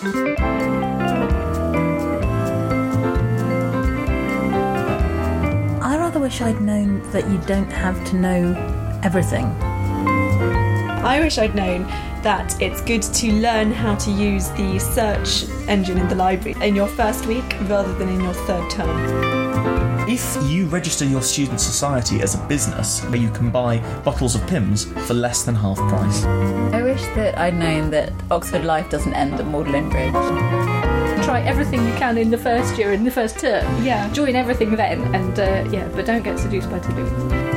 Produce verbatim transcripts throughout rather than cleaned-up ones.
I rather wish I'd known that you don't have to know everything. I wish I'd known that it's good to learn how to use the search engine in the library in your first week rather than in your third term. If you register your student society as a business where you can buy bottles of Pimm's for less than half price. I wish that I'd known that Oxford life doesn't end at Magdalen Bridge. Try everything you can in the first year, in the first term. Yeah. Join everything then, and uh, yeah, but don't get seduced by taboo.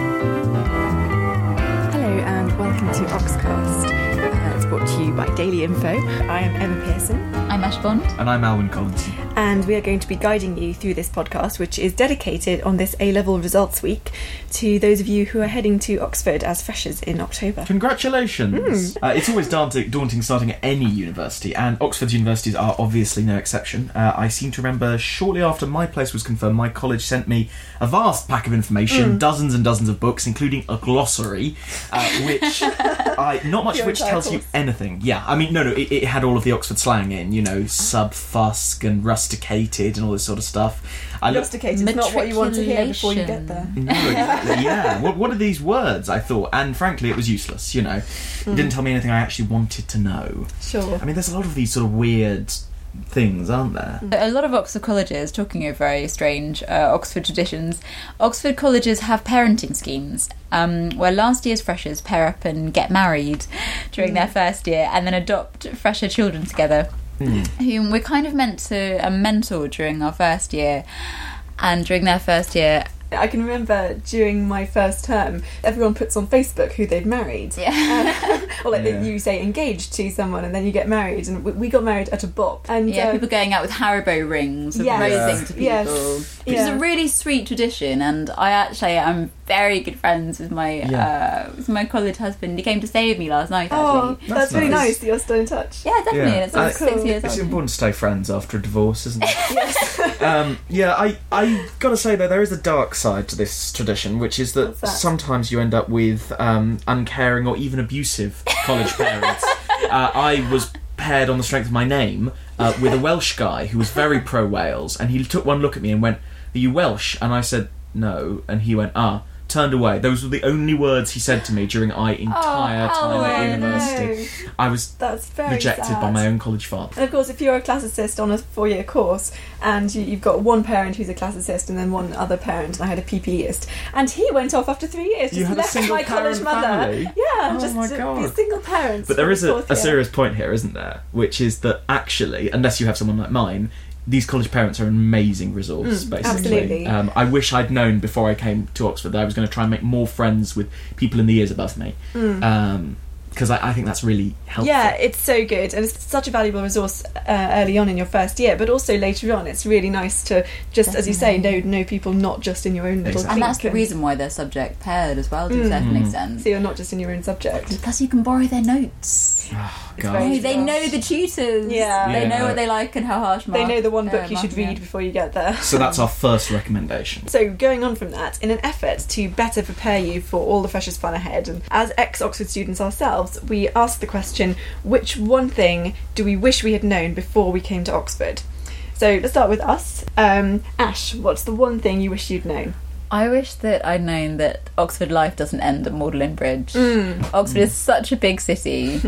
Hello and welcome to Oxcast. Uh, it's brought to you by Daily Info. I am Emma Pearson. I'm Ash Bond. And I'm Alwyn Collins. And we are going to be guiding you through this podcast, which is dedicated on this A-level results week to those of you who are heading to Oxford as freshers in October. Congratulations! Mm. Uh, it's always daunting, daunting starting at any university, and Oxford's universities are obviously no exception. Uh, I seem to remember shortly after my place was confirmed, my college sent me a vast pack of information, mm. dozens and dozens of books, including a glossary, uh, which I not much of which titles. tells you anything. Yeah, I mean, no, no, it, it had all of the Oxford slang in, you know, sub-fusk and rusticated and all this sort of stuff. I rusticated is not what you want to hear before you get there. No, exactly, yeah. What, what are these words, I thought? And frankly, it was useless, you know. Mm. It didn't tell me anything I actually wanted to know. Sure. I mean, there's a lot of these sort of weird things, aren't there? A lot of Oxford colleges, talking of very strange uh, Oxford traditions, Oxford colleges have parenting schemes um, where last year's freshers pair up and get married during mm. their first year and then adopt fresher children together. Mm. Whom we're kind of meant to uh, mentor during our first year, and during their first year I can remember during my first term, everyone puts on Facebook who they've married. Yeah. Uh, or like yeah. you say engaged to someone and then you get married. And we, we got married at a bop. And yeah, uh, people going out with Haribo rings and yes, proposing to people. Yes, which yeah. is a really sweet tradition. And I actually am very good friends with my yeah. uh, with my college husband. He came to stay with me last night, oh, actually. That's, that's really nice. nice that you're still in touch. Yeah, definitely. Yeah. It's like cool. six years It's old. important to stay friends after a divorce, isn't it? Yes. um, yeah, I, I got to say, though, there is a dark side to this tradition, which is that, that? sometimes you end up with um, uncaring or even abusive college parents. uh, I was paired on the strength of my name uh, with a Welsh guy who was very pro-Wales, and he took one look at me and went, "Are you Welsh?" And I said, "No," and he went, "Ah." Turned away. Those were the only words he said to me during my entire oh, time at no. university. I was That's very rejected sad. by my own college father. And of course, if you're a classicist on a four-year course and you, you've got one parent who's a classicist and then one other parent, and I had a PPEist, and he went off after three years, You just had a left single my college parent mother. family? Yeah, Oh just my to God. be single parents. But there is a, fourth a year. serious point here, isn't there? Which is that actually, unless you have someone like mine, these college parents are an amazing resource, Mm, basically. absolutely. Um, I wish I'd known before I came to Oxford that I was going to try and make more friends with people in the years above me. Mm. Um, because I, I think that's really helpful. Yeah, it's so good, and it's such a valuable resource uh, early on in your first year, but also later on. It's really nice to just, Definitely. as you say, know know people not just in your own little Exactly. And that's the clique. reason why they're subject paired as well, to a Mm. certain Mm. extent. So you're not just in your own subject. Plus, you can borrow their notes. Oh, It's God. very- Oh, they know the tutors. Yeah. They know Yeah. what they like and how harsh They mark, know the one uh, book you should marking read are. before you get there. So that's our first recommendation. So going on from that, in an effort to better prepare you for all the freshers' fun ahead, and as ex-Oxford students ourselves, we asked the question, which one thing do we wish we had known before we came to Oxford? So let's start with us. Um, Ash, what's the one thing you wish you'd known? I wish that I'd known that Oxford life doesn't end at Magdalen Bridge. Mm. Oxford is such a big city,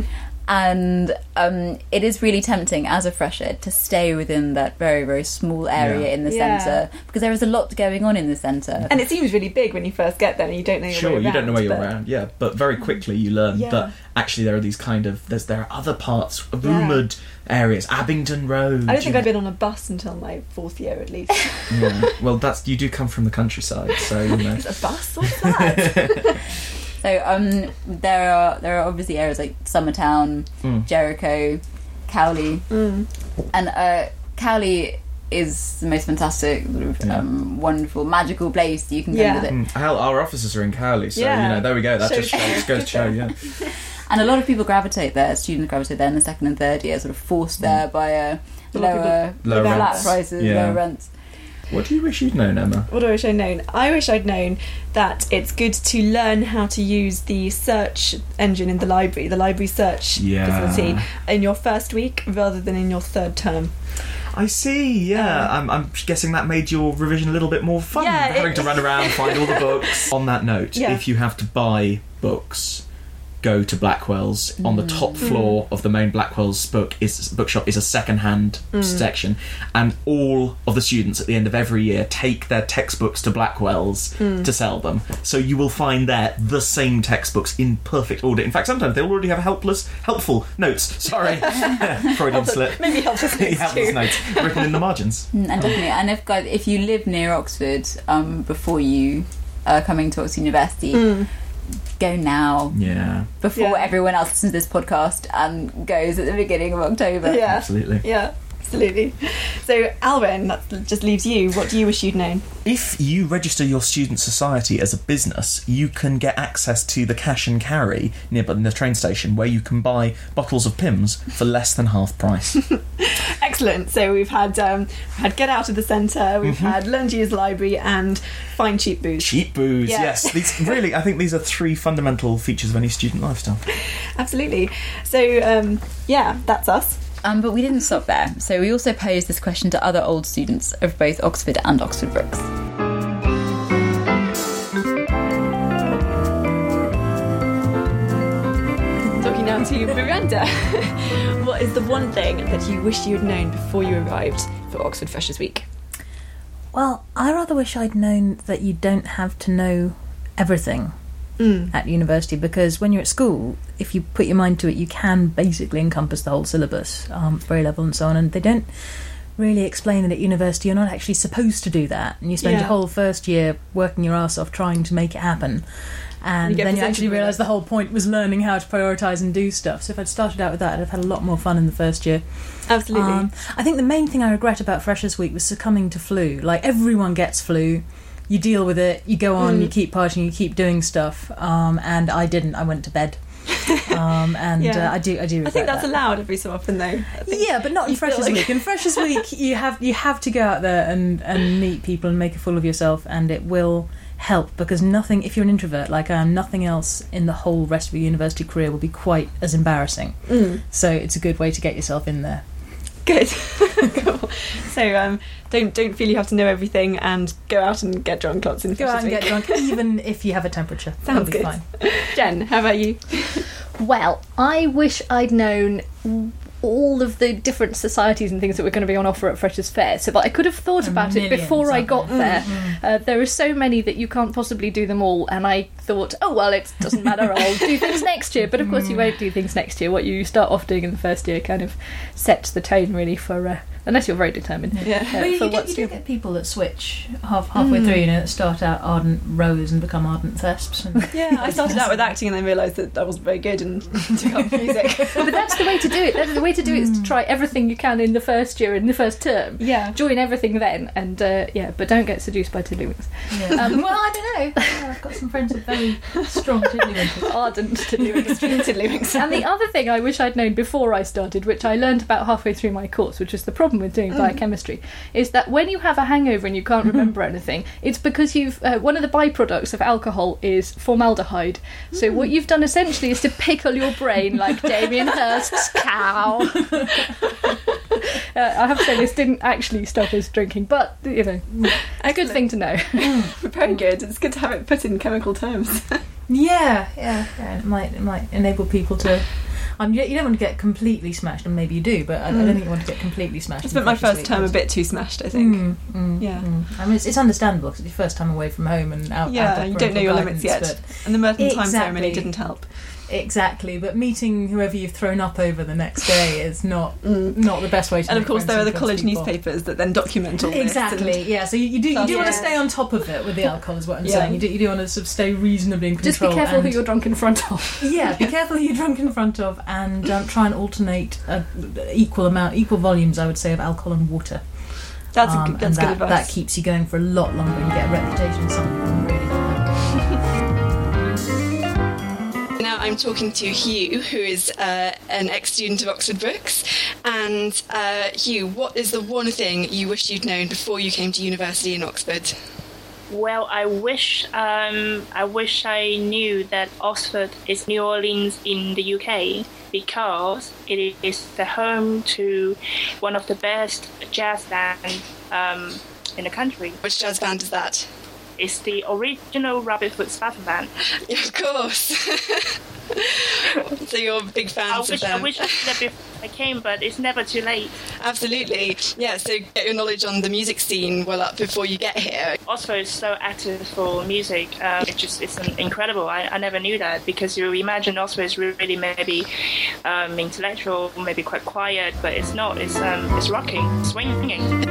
and um, it is really tempting as a fresher to stay within that very, very small area Yeah. in the Yeah. centre, because there is a lot going on in the centre. And it seems really big when you first get there and you don't know your Sure, way around. you don't know where you're but- around, yeah, but very quickly you learn Yeah. that actually there are these kind of there's there are other parts, rumoured areas, Abingdon Road. I don't think you I'd been on a bus until my fourth year at least. Yeah. Well, that's you do come from the countryside, so you know. Is it a bus? What's that? So um, there are there are obviously areas like Summertown, Mm. Jericho, Cowley, mm. and uh, Cowley is the most fantastic, sort of, Yeah. um, wonderful, magical place you can go Yeah. visit. Mm, Hell, our offices are in Cowley, so Yeah. you know there we go. That Shows- just shows, goes to show, yeah. And a lot of people gravitate there. Students gravitate there in the second and third year, sort of forced there by uh, A lot of lower, Lower flat rents. prices, Yeah. lower rents. What do you wish you'd known, Emma? What do I wish I'd known? I wish I'd known that it's good to learn how to use the search engine in the library, the library search Yeah. facility, in your first week rather than in your third term. I see, yeah. Um, I'm, I'm guessing that made your revision a little bit more fun, Yeah, having it- to run around and find all the books. On that note, Yeah. if you have to buy books, go to Blackwell's. On the top Mm. floor of the main Blackwell's book is bookshop is a second-hand Mm. section, and all of the students at the end of every year take their textbooks to Blackwell's Mm. to sell them. So you will find there the same textbooks in perfect order. In fact, sometimes they already have helpless, helpful notes. Sorry, Freudian slip. Maybe helpless notes helpless too. notes written in the margins. Mm, and definitely, and if guys, if you live near Oxford, um, before you are coming to Oxford University, Mm. go now Yeah, before Yeah. everyone else listens to this podcast and goes at the beginning of October. Yeah. absolutely. Yeah, absolutely. So, Alwyn, that just leaves you. What do you wish you'd known? If you register your student society as a business, you can get access to the cash and carry near the train station, where you can buy bottles of Pimm's for less than half price. Excellent. So we've had um, had Get Out of the Centre, we've Mm-hmm. had Learn to Use the Library, and Find Cheap Booze. Cheap booze, Yeah. yes. These really, I think these are three fundamental features of any student lifestyle. Absolutely. So, um, yeah, that's us. Um, but we didn't stop there. So we also posed this question to other old students of both Oxford and Oxford Brookes. Talking now to Miranda. What is the one thing that you wish you'd known before you arrived for Oxford Freshers Week? Well, I rather wish I'd known that you don't have to know everything Mm. at university, because when you're at school, if you put your mind to it, you can basically encompass the whole syllabus um, for A level and so on, and they don't really explain that at university you're not actually supposed to do that, and you spend Yeah. your whole first year working your ass off trying to make it happen, and You get then you presented actually with realise it. the whole point was learning how to prioritise and do stuff. So if I'd started out with that, I'd have had a lot more fun in the first year. Absolutely. Um, I think the main thing I regret about Freshers' Week was succumbing to flu. Like, everyone gets flu. You deal with it, you go on, Mm. you keep partying, you keep doing stuff, um, and I didn't. I went to bed, um, and Yeah. uh, I do. I do. I Regret think that's that. allowed every so often, though. I think Yeah, but not in you feel Freshers' like- Week. In Freshers' Week, you have you have to go out there and, and meet people and make a fool of yourself, and it will help, because nothing. If you're an introvert like I am, nothing else in the whole rest of your university career will be quite as embarrassing. Mm. So it's a good way to get yourself in there. Good. Cool. So um, don't don't feel you have to know everything, and go out and get drunk lots in Go out Freshers' and Week. get drunk, even if you have a temperature. Sounds That'll be good. fine. Jen, how about you? Well, I wish I'd known all of the different societies and things that were going to be on offer at Freshers' Fair, so that I could have thought A about it millions, before I aren't got there? there. Uh, there are so many that you can't possibly do them all, and I thought, oh well, it doesn't matter, I'll do things next year. But of course you won't do things next year. What you start off doing in the first year kind of sets the tone really for, uh, unless you're very determined. Yeah. uh, Well, you, for you, do, what's you do to- get people that switch half halfway Mm. through, you know, that start out ardent rowers and become ardent thesps. And Yeah, I started out with acting and then realised that I wasn't very good and took up music. But that's the way to do it. That's the way to do it, is to try everything you can in the first year, in the first term. Yeah. Join everything then, and uh, yeah, but don't get seduced by tiddlywinks. Yeah. Um, well, I don't know. Yeah, I've got some friends with very strong tiddlywinks. Ardent tiddlywinks. Tiddlywinks. And the other thing I wish I'd known before I started, which I learned about halfway through my course, which is the problem with doing biochemistry, is that when you have a hangover and you can't remember anything, it's because you've uh, one of the byproducts of alcohol is formaldehyde. So what you've done essentially is to pickle your brain like Damien Hirst's cow. uh, I have to say this didn't actually stop us drinking, but you know, a good thing to know. Very good. It's good to have it put in chemical terms. Yeah, yeah, yeah. It might it might enable people to. Um, you, you don't want to get completely smashed, and maybe you do, but I, I don't think you want to get completely smashed. I in spent my Freshers' first Week, term a because- bit too smashed, I think. Mm, mm, Yeah. mm. I mean, it's, it's understandable because it's your first time away from home and out. Yeah, out of you don't know your parental limits yet. guidance, And the Merton time Exactly. ceremony didn't help. but- Exactly, but meeting whoever you've thrown up over the next day is not Mm. not the best way to. And of make course, friends there are and the trust college people. newspapers that then document all this. Exactly, and- yeah. So you, you do you do want Yeah. to stay on top of it with the alcohol, is what I'm Yeah. saying. You do you do want to sort of stay reasonably in Just be control. careful who and- you're drunk in front of. Yeah, be careful who you're drunk in front of, and um, try and alternate a equal amount, equal volumes, I would say, of alcohol and water. That's, a Um, good, that's and good that, advice. that keeps you going for a lot longer and get a reputation. Something really. Now, I I'm talking to Hugh, who is uh, an ex-student of Oxford Brookes. And uh, Hugh, what is the one thing you wish you'd known before you came to university in Oxford? Well, I wish um, I wish I knew that Oxford is New Orleans in the U K, because it is the home to one of the best jazz bands um, in the country. Which jazz band is that? It's the original Rabbitfoot Spartan Band. Yeah, of course. So you're big fans I of wish, them. I wish I knew that before I came, but it's never too late. Absolutely. Yeah, so get your knowledge on the music scene well up before you get here. Oxford is so active for music. Um, it's just it's incredible. I, I never knew that, because you imagine Oxford is really maybe um, intellectual, maybe quite quiet, but it's not. It's um, it's rocking, swinging.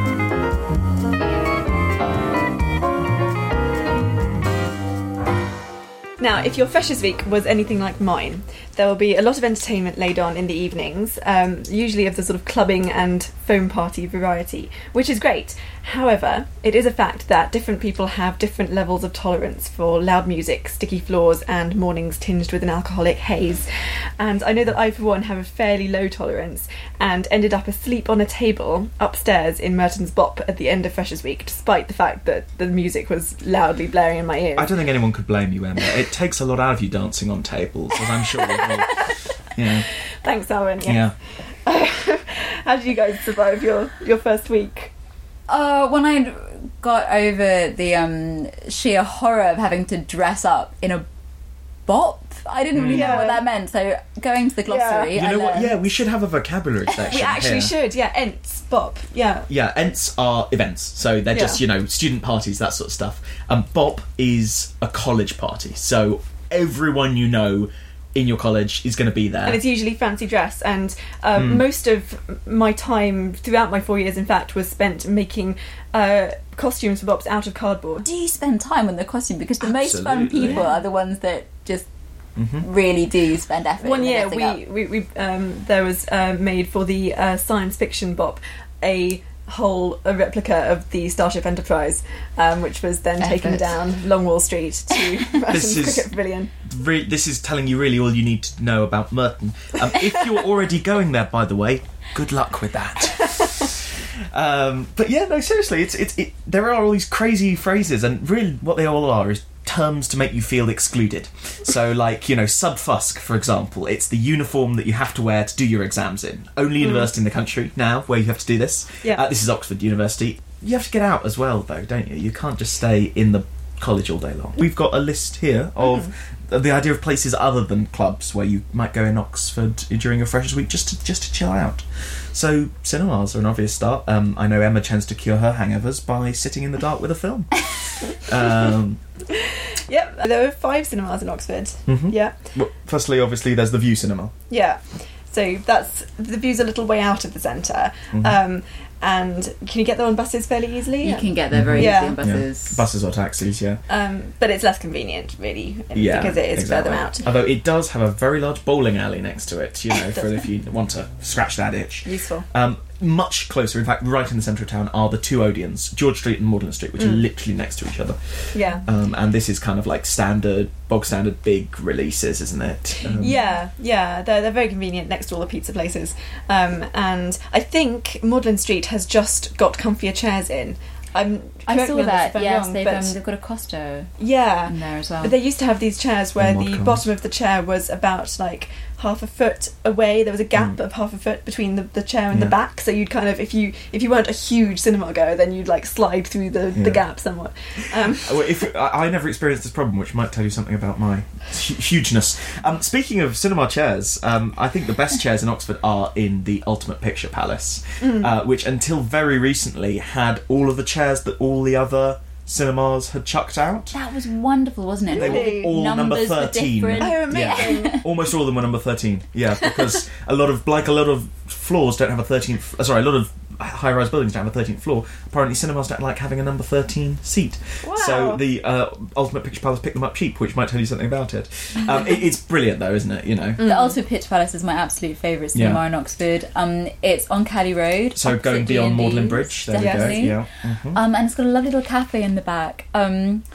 Now, if your Freshers' Week was anything like mine, there will be a lot of entertainment laid on in the evenings, um, usually of the sort of clubbing and foam party variety, which is great. However, it is a fact that different people have different levels of tolerance for loud music, sticky floors, and mornings tinged with an alcoholic haze. And I know that I, for one, have a fairly low tolerance, and ended up asleep on a table upstairs in Merton's Bop at the end of Freshers' Week, despite the fact that the music was loudly blaring in my ears. I don't think anyone could blame you, Emma. It takes a lot out of you dancing on tables, as I'm sure we've all, yeah. Thanks, Alan. Yes. Yeah. How did you guys survive your, your first week? Uh, when I got over the um, sheer horror of having to dress up in a bop, I didn't really Yeah. know what that meant. So going to the glossary, You I know what? learned- Yeah, we should have a vocabulary section. We actually here. should, yeah. Ents, Bop, yeah. Yeah, Ents are events, so they're just, Yeah. you know, student parties, that sort of stuff. And Bop is a college party, so everyone you know in your college is going to be there. And it's usually fancy dress, and um, Mm. most of my time throughout my four years, in fact, was spent making uh, costumes for Bops out of cardboard. Do you spend time on the costume? Because the most fun Absolutely. people are the ones that just Mhm. really do spend effort. One in year, dressing we, up. we, we um, there was uh, made for the uh, science fiction Bop a whole a replica of the Starship Enterprise, um, which was then taken Effort. down Longwall Street to Merton's is- Cricket Pavilion. Re- this is telling you really all you need to know about Merton. Um, if you're already going there, by the way, good luck with that. um, but yeah, no, seriously, it's it's it, there are all these crazy phrases, and really what they all are is terms to make you feel excluded. So, like, you know, subfusk, for example, it's the uniform that you have to wear to do your exams in. Only university in the country now where you have to do this. Yeah. Uh, this is Oxford University. You have to get out as well, though, don't you? You can't just stay in the college all day long. We've got a list here of the idea of places other than clubs where you might go in Oxford during your Freshers' Week just to just to chill out. So cinemas are an obvious start. Um, I know Emma tends to cure her hangovers by sitting in the dark with a film. um, Yep, there were five cinemas in Oxford. mhm. Yeah, Well, firstly, obviously, there's the View Cinema. yeah. So that's the view's a little way out of the centre. Mhm. Um, and can you get there on buses fairly easily? You can get there very Yeah. easily on buses. Yeah. Buses or taxis, yeah. Um, but it's less convenient, really, Yeah, because it is exactly. further out. Although it does have a very large bowling alley next to it, you know, It for does. if you want to scratch that itch. Useful. Um, much closer, in fact, right in the centre of town are the two Odeons, George Street and Magdalen Street, which are Mm. literally next to each other. Yeah. Um, and this is kind of like standard, bog standard, big releases, isn't it? Um, Yeah, yeah, they're, they're very convenient next to all the pizza places. Um, and I think Magdalen Street has just got comfier chairs in. I'm, I correct saw me on this that. if I'm Yes, wrong, they've, but um, they've got a Costo yeah. in there as well. But they used to have these chairs where And the Modcons. bottom of the chair was about like half a foot away. There was a gap Mm. of half a foot between the, the chair and Yeah. the back, so you'd kind of, if you if you weren't a huge cinema goer, then you'd like slide through the, Yeah. the gap somewhat. Um, Well, if I, I never experienced this problem, which might tell you something about my hu- hugeness. Um, speaking of cinema chairs, um, I think the best chairs in Oxford are in the Ultimate Picture Palace, Mm. uh, which until very recently had all of the chairs that all the other cinemas had chucked out. That was wonderful, wasn't it? They Really? were all number Numbers were thirteen. different. oh, amazing! Yeah, almost all of them were number thirteen. Yeah, because a lot of like a lot of floors don't have a thirteenth. Uh, sorry, a lot of high-rise buildings don't have a thirteenth floor. Apparently, cinemas don't like having a number thirteen seat. Wow. So the uh, Ultimate Picture Palace picked them up cheap, which might tell you something about it. Um, it it's brilliant, though, isn't it? You know. The Ultimate Picture Palace is my absolute favourite cinema Yeah. in Oxford. Um, it's on Cally Road. So opposite going beyond D and D's, Magdalen Bridge, there definitely. we go. Yeah. Mhm. Um, and it's got a lovely little cafe in the back. Um,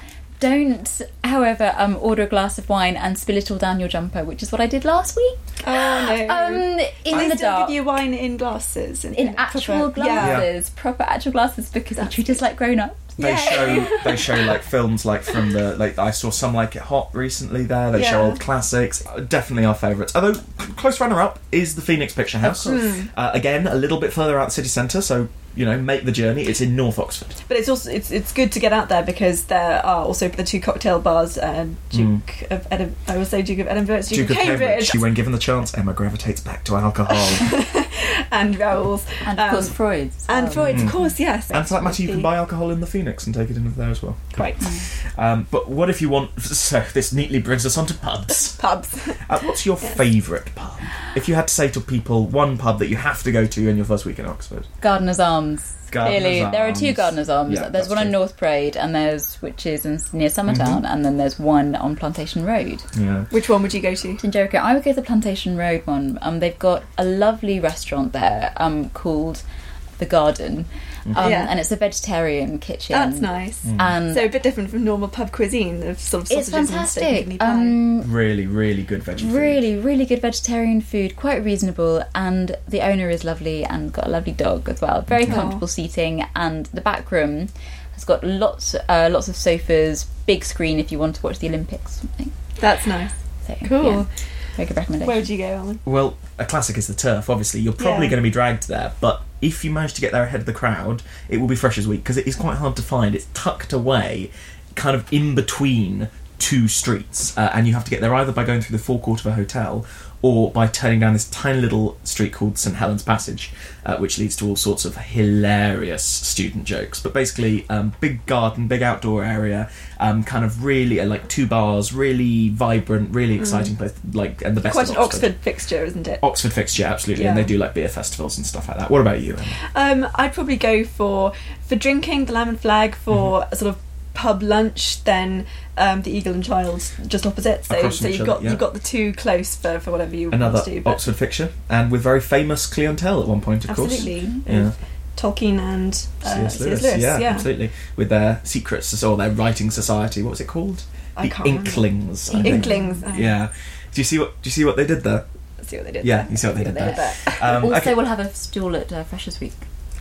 Don't, however, um, order a glass of wine and spill it all down your jumper, which is what I did last week. Oh no! Um, in Do they the still dark. give you wine in glasses? In, In actual proper- yeah. glasses, proper actual glasses, because they treat us like grown-ups. They Yay. show they show like films like from the like I saw Some Like It Hot recently there. They show Yeah. old classics. Uh, Definitely our favourites. Although close runner up is the Phoenix Picture House. course. Uh, again, a little bit further out the city centre, so you know make the journey. It's in North Oxford. But it's also it's it's good to get out there because there are also the two cocktail bars. Uh, Duke of Edinburgh. I would say Duke of Edinburgh. It's Duke, Duke of Cambridge. Cambridge. She, when given the chance, Emma gravitates back to alcohol. and Raoul's. And of Um, course, Freud's. And um, Freud's, of course, yes. and for that matter, you can Absolutely. buy alcohol in the Phoenix and take it in there as well. Quite. Um, but what if you want? So this neatly brings us on to pubs. Pubs. Uh, what's your Yes. favourite pub? If you had to say to people one pub that you have to go to in your first week in Oxford. Gardener's Arms. Gardener's Clearly, there are two Arms. Gardener's Arms. Yeah, there's that's one on true. North Parade, and there's which is in, near Summertown, Mhm. and then there's one on Plantation Road. Yeah. Which one would you go to? In Jericho, I would go to the Plantation Road one. Um, they've got a lovely restaurant there um, called The Garden, um, Yeah. and it's a vegetarian kitchen. That's nice. And So a bit different from normal pub cuisine of sort of it's sausages and steak and fantastic. kidney pie. Um, Really, really good veggie food. really, really good vegetarian food, quite reasonable, and the owner is lovely and got a lovely dog as well. Very Aw. comfortable seating, and the back room has got lots, uh, lots of sofas, big screen if you want to watch the Olympics. or something. That's nice. So, Cool. yeah, very good recommendation. Where would you go, Alan? Well, a classic is the Turf. Obviously, you're probably Yeah. going to be dragged there, but if you manage to get there ahead of the crowd, it will be Freshers Week because it is quite hard to find. It's tucked away, kind of in between two streets, uh, and you have to get there either by going through the forecourt of a hotel or by turning down this tiny little street called St Helens Passage, uh, which leads to all sorts of hilarious student jokes. But basically, um, big garden, big outdoor area, um, kind of really uh, like two bars, really vibrant, really exciting place, like and the best. Quite of an Oxford fixture, isn't it? Oxford fixture, absolutely, and Yeah. they do like beer festivals and stuff like that. What about you, Emma? Um, I'd probably go for for drinking the Lamb and Flag for Mm-hmm. a sort of pub lunch, then um, the Eagle and Child just opposite. So, Across so from you've each got other, yeah. you've got the two close for, for whatever you Another want to do. But Oxford fixture, and with very famous clientele at one point, of absolutely, course. yeah. Yeah. Tolkien and uh, C S Lewis, yeah, absolutely. With their secrets, or their writing society. What was it called? I the can't remember. Inklings. I think. Inklings. uh, Yeah. Do you see what? Do you see what they did there? See what they did. Yeah, there. you see what they did there. there. Um, also, okay. we'll have a stall at uh, Freshers Week.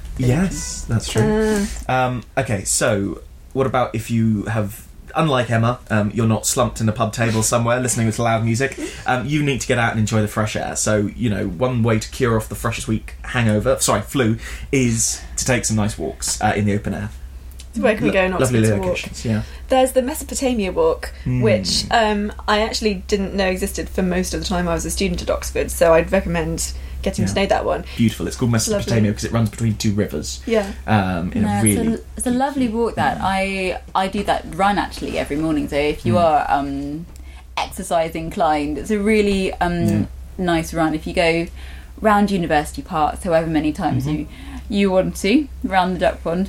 Yes, that's true. Uh, Um, okay, so what about if you have, unlike Emma, um, you're not slumped in a pub table somewhere listening to loud music. Um, you need to get out and enjoy the fresh air. So, you know, one way to cure off the Freshers Week hangover, sorry, flu, is to take some nice walks uh, in the open air. where can we go in Lovely Oxford to walk? locations, yeah. There's the Mesopotamia Walk, Mm. which um, I actually didn't know existed for most of the time I was a student at Oxford, so I'd recommend getting to Yeah. know that one. Beautiful. It's called Mesopotamia lovely. because it runs between two rivers. Yeah. Um, in No, a it's, really a, it's a lovely walk. That I I do that run actually every morning. So if you Mm. are um, exercise inclined, it's a really um, Yeah. nice run. If you go round University Park, however many times Mhm. you you want to, round the duck pond,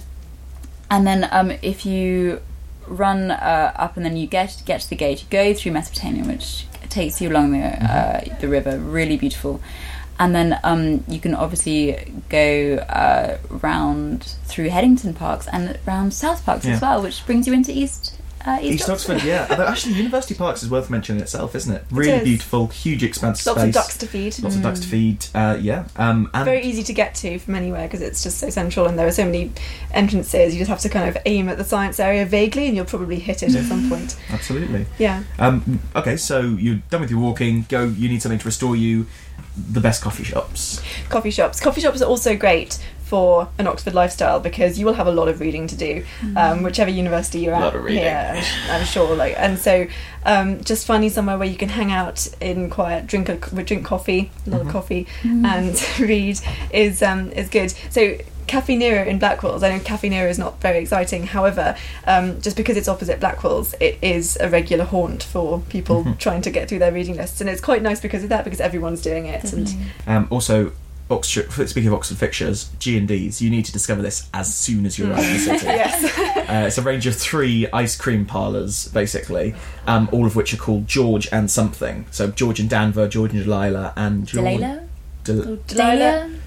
and then um, if you run uh, up and then you get get to the gate, you go through Mesopotamia, which takes you along the uh, the river, really beautiful. And then um, you can obviously go uh, round through Headington Parks and round South Parks Yeah. as well, which brings you into East uh, East, East Oxford, yeah. Although actually, University Parks is worth mentioning itself, isn't it? Really is. beautiful, huge expanse of Lots space. of ducks to feed. Lots of ducks to feed. Uh, yeah. Um, and Very easy to get to from anywhere because it's just so central and there are so many entrances. You just have to kind of aim at the science area vaguely and you'll probably hit it at some point. absolutely. Yeah. Um, okay, so you're done with your walking. Go. You need something to restore you. The best coffee shops. Coffee shops. Coffee shops are also great for an Oxford lifestyle because you will have a lot of reading to do, um, whichever university you're at. Lot of reading. Yeah, I'm, I'm sure. Like, and so um, just finding somewhere where you can hang out in quiet, drink a drink coffee, a lot Mhm. of coffee, and read is um, is good. So. Cafe Nero in Blackwells. I know Cafe Nero is not very exciting. However, um, just because it's opposite Blackwells, it is a regular haunt for people Mhm. trying to get through their reading lists, and it's quite nice because of that. Because everyone's doing it, and Um, also, Oxford. Speaking of Oxford fixtures, G and D's. You need to discover this as soon as you arrive in the city. yes, Uh, it's a range of three ice cream parlours, basically, um, all of which are called George and something. So George and Danver, George and Delilah, and George. Delilah? Del- Delilah.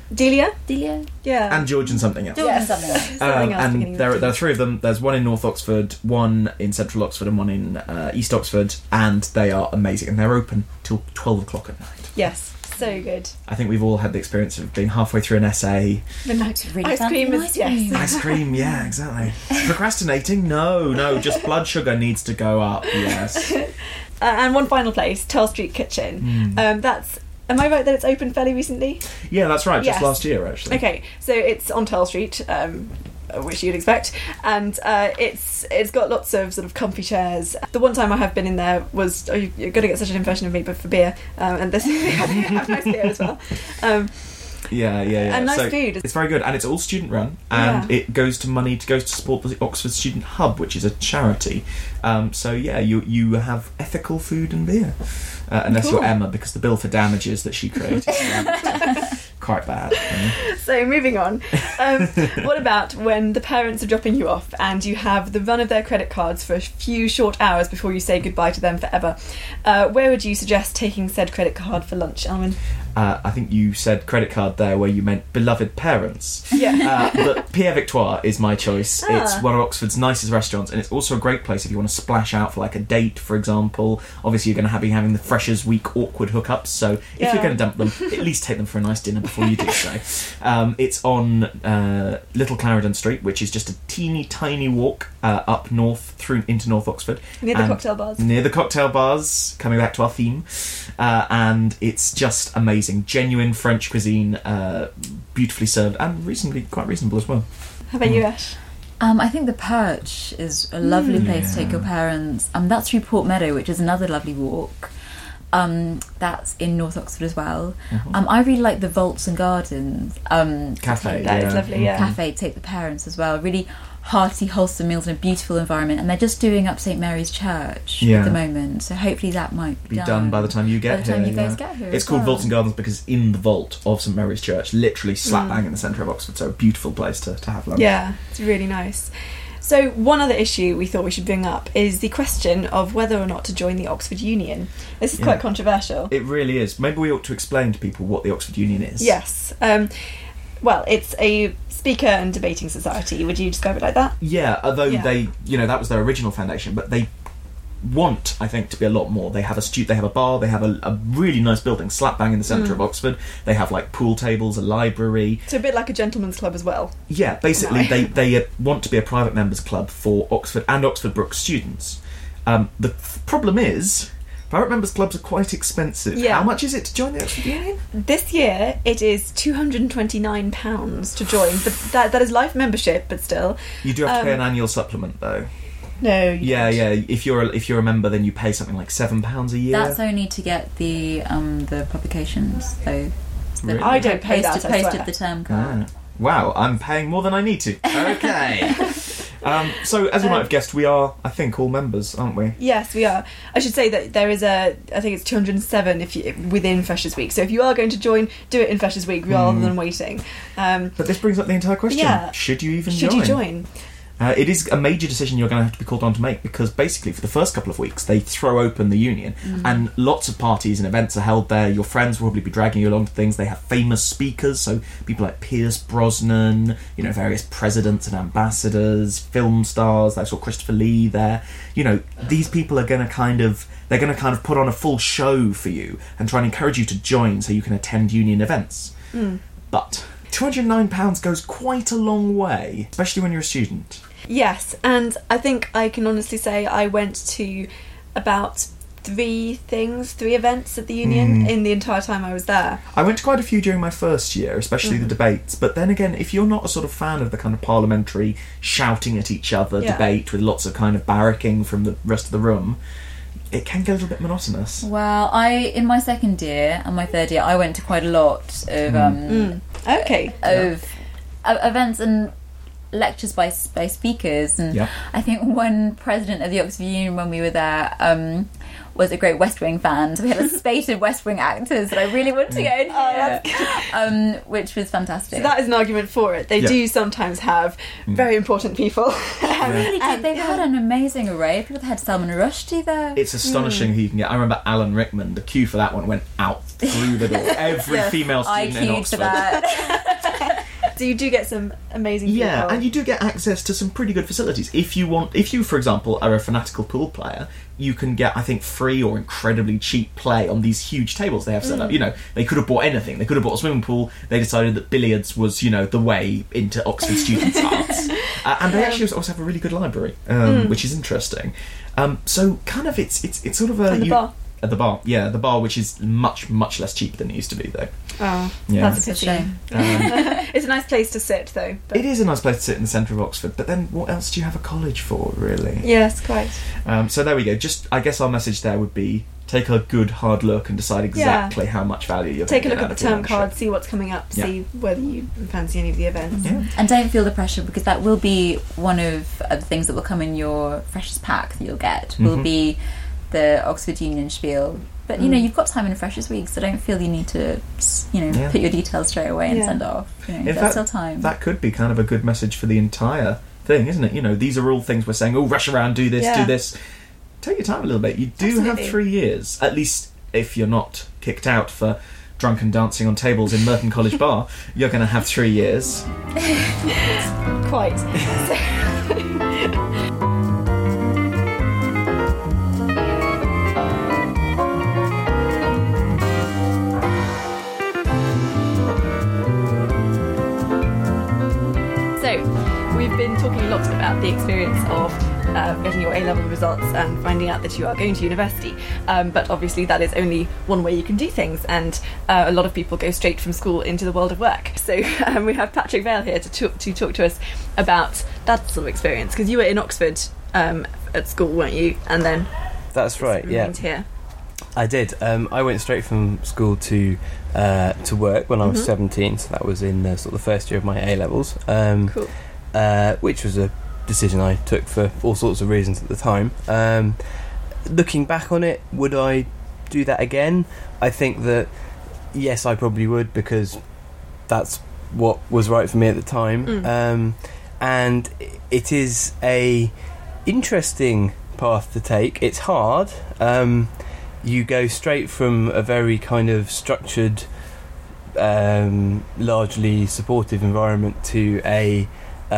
Delia? Delia? Yeah. And George and something else. George Yes. and something else. Something Um, else and beginning with there, G. there are three of them. There's one in North Oxford, one in Central Oxford, and one in uh, East Oxford, and they are amazing. And they're open till twelve o'clock at night. Yes. So good. I think we've all had the experience of being halfway through an essay. The night Really ice fancy cream is ice cream. yes. Ice cream, yeah, exactly. Procrastinating? No, no, just blood sugar needs to go up, yes. Uh, and one final place, Turl Street Kitchen. Mm. Um, that's. Am I right that it's opened fairly recently? Yeah, that's right, just Yes. last year, actually. Okay, so it's on Turl Street, um, which you'd expect, and uh, it's it's got lots of sort of comfy chairs. The one time I have been in there was, oh, you- you're going to get such an impression of me, but for beer, um, and this they have nice beer as well. Um, Yeah, yeah, yeah. And nice So food. It's very good, and it's all student run, and Yeah. it goes to money to goes to support the Oxford Student Hub, which is a charity. Um, so yeah, you you have ethical food and beer, uh, unless Cool. you're Emma, because the bill for damages that she created is quite bad. you know. so moving on, um, what about when the parents are dropping you off and you have the run of their credit cards for a few short hours before you say goodbye to them forever? Uh, where would you suggest taking said credit card for lunch, Alwyn? Uh, I think you said credit card there where you meant beloved parents. Yeah. Uh, but Pierre Victoire is my choice. Ah. It's one of Oxford's nicest restaurants, and it's also a great place if you want to splash out for like a date, for example. Obviously, you're going to have, be having the Freshers' Week awkward hookups, so if Yeah. you're going to dump them, at least take them for a nice dinner before you do so. Um, it's on uh, Little Clarendon Street, which is just a teeny tiny walk uh, up north through into North Oxford. Near the And- cocktail bars. Near the cocktail bars, coming back to our theme. Uh, and it's just amazing. Genuine French cuisine, uh, beautifully served, and reasonably quite reasonable as well. How about you, Ash? Um, I think the Perch is a lovely place to take Yeah. your parents. Um, that's through Port Meadow, which is another lovely walk. Um, that's in North Oxford as well. Mhm. Um, I really like the Vaults and Gardens um, Cafe, That yeah. is lovely, yeah. cafe to take the parents as well. Really hearty, wholesome meals in a beautiful environment, and they're just doing up St Mary's Church Yeah. at the moment. So hopefully that might be, Be done by the time you get by the time here. you guys yeah. get here. It's as called well. Vaults and Gardens because in the vault of St Mary's Church, literally slap Mm. bang in the centre of Oxford. So a beautiful place to, to have lunch. Yeah, it's really nice. So one other issue we thought we should bring up is the question of whether or not to join the Oxford Union. This is Yeah. quite controversial. It really is. Maybe we ought to explain to people what the Oxford Union is. Yes. Um, well, it's a speaker and debating society. Would you describe it like that? Yeah, although Yeah. they, you know, that was their original foundation, but they want, I think, to be a lot more. They have a stu- they have a bar, they have a, a really nice building, slap bang in the centre Mm. of Oxford. They have like pool tables, a library. So a bit like a gentleman's club as well. Yeah, basically No. they they uh, want to be a private members club for Oxford and Oxford Brookes students. Um, the f- problem is, private members clubs are quite expensive. Yeah. How much is it to join the Oxford Union? This year it is two hundred and twenty-nine pounds to join, but that that is life membership. But still, You do have to pay Um, an annual supplement though. no. You Yeah, don't. yeah. If you're a, if you're a member, then you pay something like seven pounds a year. That's only to get the um, the publications, though. The Really? I don't pay posted, that, I swear. posted the term card. Ah. Wow, I'm paying more than I need to. Okay. um, so, as you might have guessed, we are, I think, all members, aren't we? Yes, we are. I should say that there is a, I think it's two hundred and seven if you, within Freshers' Week. So if you are going to join, do it in Freshers' Week rather Mm. than waiting. Um, But this brings up the entire question: Yeah. should you even should join? you join? Uh, it is a major decision you're going to have to be called on to make because basically, for the first couple of weeks, they throw open the union, and lots of parties and events are held there. Your friends will probably be dragging you along to things. They have famous speakers, so people like Pierce Brosnan, you know, various presidents and ambassadors, film stars. I saw Christopher Lee there. You know, these people are going to kind of they're going to kind of put on a full show for you and try and encourage you to join so you can attend union events. Mm. But two hundred and nine pounds goes quite a long way, especially when you're a student. Yes, and I think I can honestly say I went to about three things, three events at the union Mm. in the entire time I was there. I went to quite a few during my first year, especially Mhm. the debates. But then again, if you're not a sort of fan of the kind of parliamentary shouting at each other Yeah. debate with lots of kind of barracking from the rest of the room, it can get a little bit monotonous. Well, I in my second year and my third year, I went to quite a lot of Mm. um, Mm. Okay. of uh, events, and lectures by by speakers, and Yeah. I think one president of the Oxford Union when we were there um, was a great West Wing fan, so we had a spate of West Wing actors that I really wanted to go and hear, um, which was fantastic. So that is an argument for it. They Yeah. do sometimes have very important people. They really And- did. They've had an amazing array of people. They had Salman Rushdie there. It's astonishing who you can get. I remember Alan Rickman. The queue for that one went out through the door. Every Yeah. female I student in queued for Oxford. that. So you do get some amazing people. Yeah, and you do get access to some pretty good facilities. If you want, if you, for example, are a fanatical pool player, you can get, I think, free or incredibly cheap play on these huge tables they have set up. You know, they could have bought anything. They could have bought a swimming pool. They decided that billiards was, you know, the way into Oxford students' hearts. Uh, and they actually also have a really good library, um, which is interesting. Um, so, kind of, it's it's it's sort of a And the you- bar. At the bar, yeah, the bar, which is much much less cheap than it used to be, though. Oh, Yeah. that's a It's a pity. shame. Um, It's a nice place to sit, though. But it is a nice place to sit in the centre of Oxford, but then what else do you have a college for, really? Yes, quite. Um, so there we go. Just, I guess our message there would be take a good hard look and decide exactly how much value you're Take a going look to at the term card, see what's coming up, Yeah. see whether you fancy any of the events. Yeah. And don't feel the pressure, because that will be one of the things that will come in your freshers pack that you'll get. Will Mhm. be the Oxford Union spiel. But you know, Mm. you've got time in freshers week, so don't feel you need to, you know, Yeah. put your details straight away and Yeah. send it off. You know, In there's fact, still time. That could be kind of a good message for the entire thing, isn't it? You know, these are all things we're saying, oh, rush around, do this, Yeah. do this. Take your time a little bit. You do Absolutely. have three years, at least if you're not kicked out for drunken dancing on tables in Merton College Bar, you're going to have three years. Quite. So, we've been talking a lot about the experience of uh, getting your A-level results and finding out that you are going to university. Um, but obviously that is only one way you can do things, and uh, a lot of people go straight from school into the world of work. So um, we have Patrick Vale here to talk to, talk to us about that sort of experience, because you were in Oxford um, at school, weren't you? And then That's right, yeah. remained here. I did. Um, I went straight from school to uh, to work when I was Mhm. seventeen, so that was in uh, sort of the first year of my A levels, um, Cool. uh, which was a decision I took for all sorts of reasons at the time. Um, looking back on it, would I do that again? I think that yes, I probably would, because that's what was right for me at the time. Mm. Um, and it is a interesting path to take. It's hard. Um, you go straight from a very kind of structured, um, largely supportive environment to a,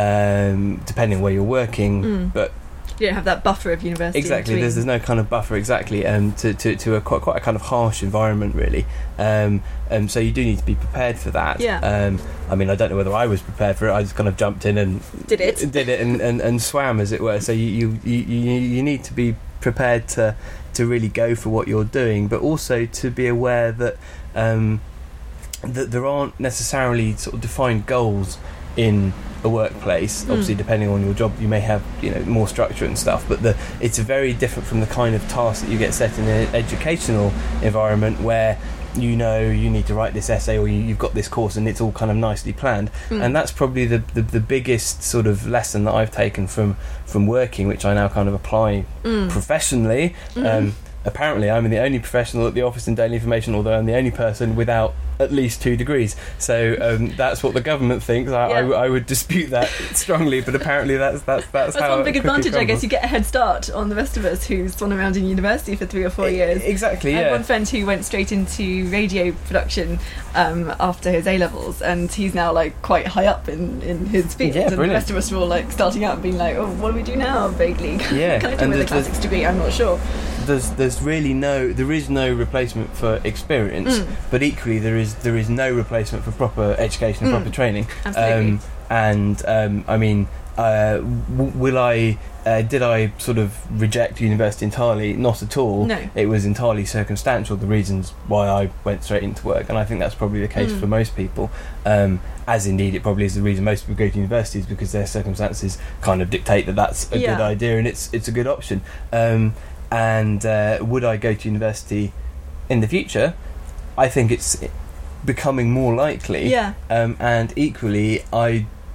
um, depending where you're working, Mm. but You don't have that buffer of university. exactly, in there's, between. there's no kind of buffer exactly, um, to, to, to a quite, quite a kind of harsh environment, really. Um, um, so you do need to be prepared for that. Yeah. Um, I mean, I don't know whether I was prepared for it. I just kind of jumped in and Did it? did it and, and, and swam, as it were. So you, you, you, you you need to be prepared to to really go for what you're doing, but also to be aware that um, that there aren't necessarily sort of defined goals in a workplace. Mm. Obviously, depending on your job, you may have, you know, more structure and stuff, but the, it's very different from the kind of task that you get set in an educational environment where you know you need to write this essay, or you, you've got this course and it's all kind of nicely planned. Mm. And that's probably the, the, the biggest sort of lesson that I've taken from, from working, which I now kind of apply Mm. professionally. Mhm. Um, apparently I'm the only professional at the Office in Daily Information, although I'm the only person without at least two degrees. So um, that's what the government thinks. I, I, Yeah. w- I would dispute that strongly, but apparently that's that's that's, That's how one big it quickly advantage, I guess. crumbles. You get a head start on the rest of us who's gone around in university for three or four E- years. Exactly, I had yeah. one friend who went straight into radio production um, after his A levels, and he's now like quite high up in, in his field. Yeah, and the brilliant. rest of us are all like starting out and being like, "Oh, what do we do now?" Vaguely. Yeah, Can I do and with a there's- classics degree? I'm not sure. There's there's really no there is no replacement for experience, Mm. but equally there is there is no replacement for proper education and Mm. proper training. Absolutely. Um, and um, I mean, uh, w- will I? Uh, did I sort of reject university entirely? Not at all. No. It was entirely circumstantial, the reasons why I went straight into work, and I think that's probably the case Mm. for most people. Um, as indeed, it probably is the reason most people go to universities, because their circumstances kind of dictate that that's a Yeah. good idea and it's it's a good option. Um, and uh, would I go to university in the future? I think it's becoming more likely. Yeah. Um, and equally, I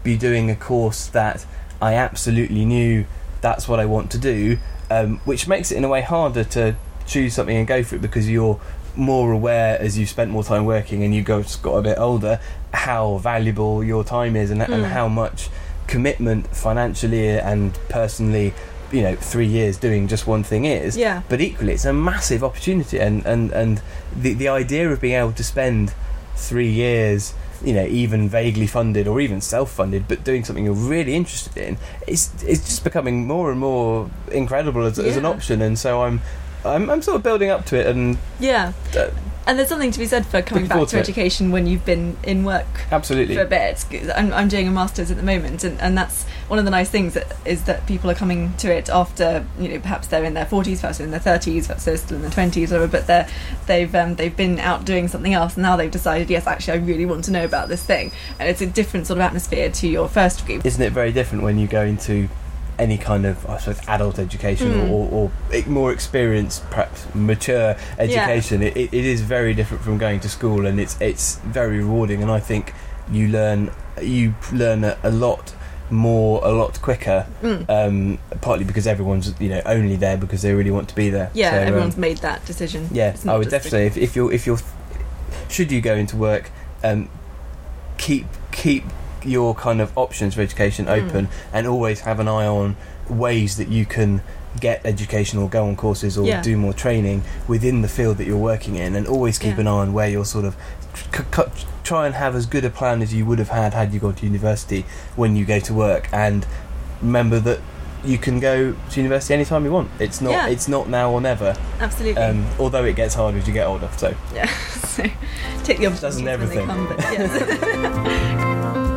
be doing a course that I absolutely knew that's what I want to do, um, which makes it in a way harder to choose something and go for it, because you're more aware as you've spent more time working and you go got a bit older how valuable your time is, and, mm. and how much commitment financially and personally, you know, three years doing just one thing is. Yeah. But equally, it's a massive opportunity, and and and the the idea of being able to spend three years, you know, even vaguely funded or even self-funded, but doing something you're really interested in, is it's just becoming more and more incredible as, yeah. as an option. And so I'm. I'm, I'm sort of building up to it, and yeah, uh, and there's something to be said for coming back to, to education when you've been in work absolutely for a bit. I'm, I'm doing a master's at the moment, and, and that's one of the nice things that, is that people are coming to it after, you know, perhaps they're in their forties, perhaps they're in their thirties, perhaps they're still in their twenties, or but they're they've um, they've been out doing something else, and now they've decided, yes, actually, I really want to know about this thing, and it's a different sort of atmosphere to your first degree. Isn't it very different when you go into any kind of, I suppose, adult education mm. or, or, or more experienced, perhaps mature education? Yeah. It, it, it is very different from going to school, and it's it's very rewarding. And I think you learn you learn a, a lot more, a lot quicker. Mm. Um, partly because everyone's, you know, only there because they really want to be there. Yeah, so, everyone's um, made that decision. Yeah, I would definitely. If, if you're if you're should you go into work, um, keep keep. your kind of options for education open, mm. and always have an eye on ways that you can get education or go on courses or yeah. do more training within the field that you're working in, and always keep yeah. an eye on where you're sort of c- c- try and have as good a plan as you would have had had you gone to university when you go to work, and remember that you can go to university anytime you want. It's not yeah. it's not now or never. Absolutely. Um, although it gets harder as you get older, so yeah. So take the opportunities when they come, but yes.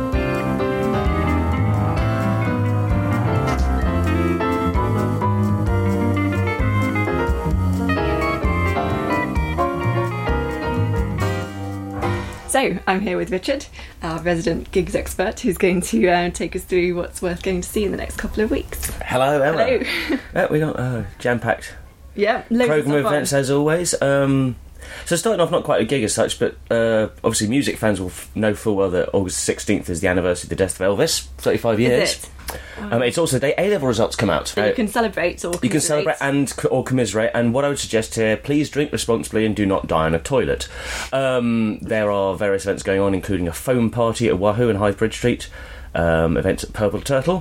So, I'm here with Richard, our resident gigs expert, who's going to uh, take us through what's worth going to see in the next couple of weeks. Hello, Emma. Hello. Yeah, we got a jam-packed yeah, programme of events as always. Um, so starting off, not quite a gig as such, but uh, obviously music fans will f- know full well that August sixteenth is the anniversary of the death of Elvis, thirty-five years. Is it? Um, it's also the day A-level results come out. So you can celebrate or commiserate. You can celebrate and or commiserate. And what I would suggest here, please drink responsibly and do not die on a toilet. Um, there are various events going on, including a foam party at Wahoo and Hyde Bridge Street, um, events at Purple Turtle.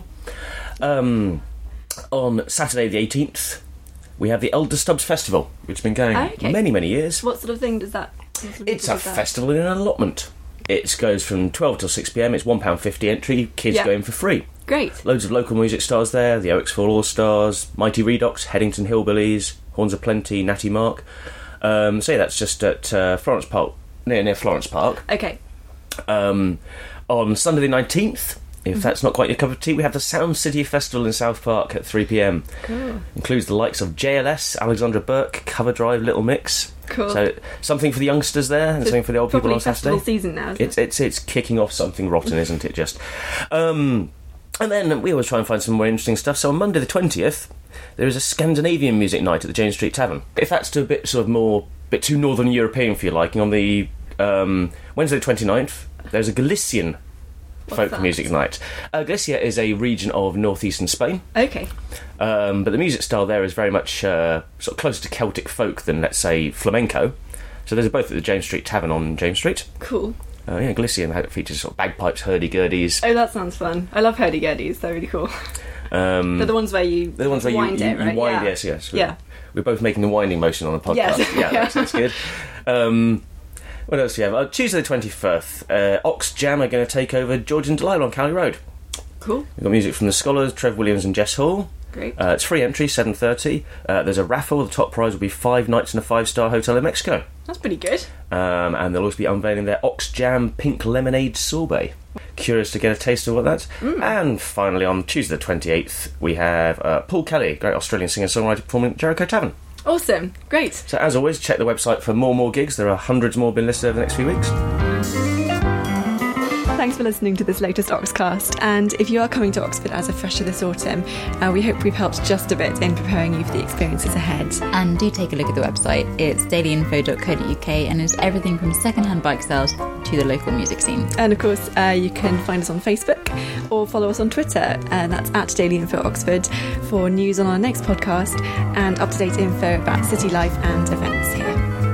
Um, on Saturday the eighteenth, we have the Elder Stubbs Festival, which has been going okay. many, many years. What sort of thing does that... Sort of it's a festival in an allotment. It goes from twelve till six p.m. It's one pound fifty entry. Kids yeah. go in for free. Great. Loads of local music stars there. The Oaks Fall All-Stars, Mighty Redox, Headington Hillbillies, Horns of Plenty, Natty Mark. Um, so yeah, that's just at uh, Florence Park, near, near Florence Park. Okay. Um, on Sunday the nineteenth, if mm-hmm. that's not quite your cup of tea, we have the Sound City Festival in South Park at three p.m. Cool. Includes the likes of J L S, Alexandra Burke, Cover Drive, Little Mix. Cool. So something for the youngsters there, and so something for the old people on Saturday. Festival season now. Isn't it's, it? it's it's kicking off something rotten, isn't it? Just. Um, and then we always try and find some more interesting stuff. So on Monday the twentieth, there is a Scandinavian music night at the James Street Tavern. If that's too a bit sort of more, bit too Northern European for your liking, on the um, Wednesday the twenty-ninth, there's a Galician What's folk that? music night. Uh, Galicia is a region of northeastern Spain. Okay. Um, but the music style there is very much uh, sort of closer to Celtic folk than, let's say, flamenco. So those are both at the James Street Tavern on James Street. Cool. Uh, yeah, Galician features sort of bagpipes, hurdy-gurdies. Oh, that sounds fun. I love hurdy-gurdies. They're really cool. Um, they're the ones where you they're the ones where wind you, you, it, right? you wind, yeah. yes, yes. We're, yeah. We're both making the winding motion on the podcast. Yes. Yeah, that's, that's good. Um, what else do you have? Uh, Tuesday the twenty-first, uh, Ox Jam are going to take over George and Delilah on Cowley Road. Cool. We've got music from the Scholars, Trev Williams and Jess Hall. Great. Uh, it's free entry, seven thirty. Uh, there's a raffle. The top prize will be five nights in a five-star hotel in Mexico. That's pretty good. Um, and they'll also be unveiling their Ox Jam Pink Lemonade Sorbet. Curious to get a taste of what that's. Mm. And finally, on Tuesday the twenty-eighth, we have uh, Paul Kelly, great Australian singer-songwriter, performing at Jericho Tavern. Awesome. Great. So as always, check the website for more and more gigs. There are hundreds more being listed over the next few weeks. Thanks for listening to this latest Oxcast, and if you are coming to Oxford as a fresher this autumn, uh, we hope we've helped just a bit in preparing you for the experiences ahead. And do take a look at the website. It's dailyinfo dot co dot uk and it's everything from second-hand bike sales to the local music scene. And of course, uh, you can find us on Facebook or follow us on Twitter, and that's at Daily Info Oxford, for news on our next podcast and up-to-date info about city life and events here.